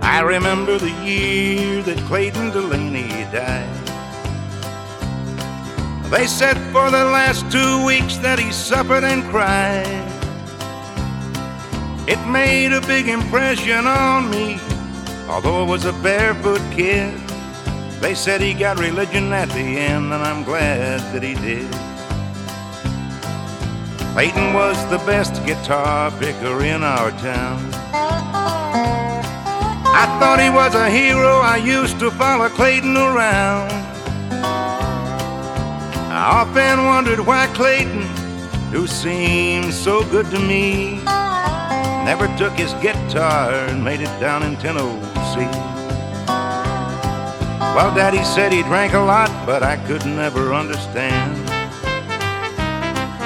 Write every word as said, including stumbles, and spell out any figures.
I remember the year that Clayton Delaney died. They said for the last two weeks that he suffered and cried. It made a big impression on me, although I was a barefoot kid. They said he got religion at the end, and I'm glad that he did. Clayton was the best guitar picker in our town. I thought he was a hero. I used to follow Clayton around. I often wondered why Clayton, who seemed so good to me, never took his guitar and made it down in Tennessee. Well, Daddy said he drank a lot, but I could never understand